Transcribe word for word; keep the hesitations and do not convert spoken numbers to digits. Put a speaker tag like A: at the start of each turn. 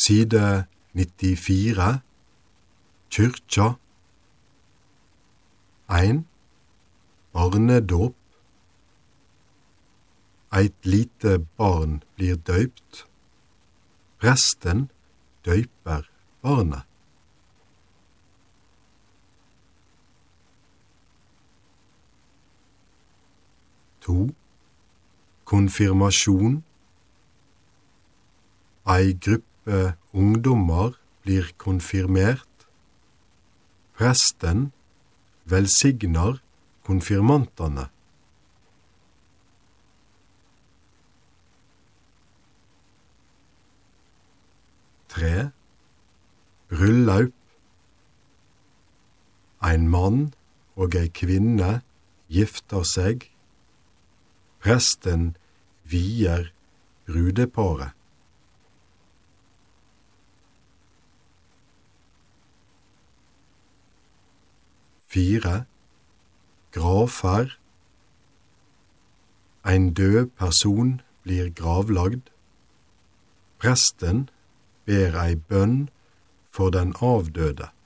A: Side nittifire, Kyrkja. Ein, barnedåp. Eit lite barn blir døypt. Presten døyper barnet. To, konfirmasjon. Ei gruppe ungdommer blir konfirmert. Presten velsigner konfirmantene. Tre, bryllup. Ein mann og ei kvinne gifter seg. Presten vier brudeparet. Fire, gravferd. Ein død person blir gravlagd. Presten ber ei bønn for den avdøde.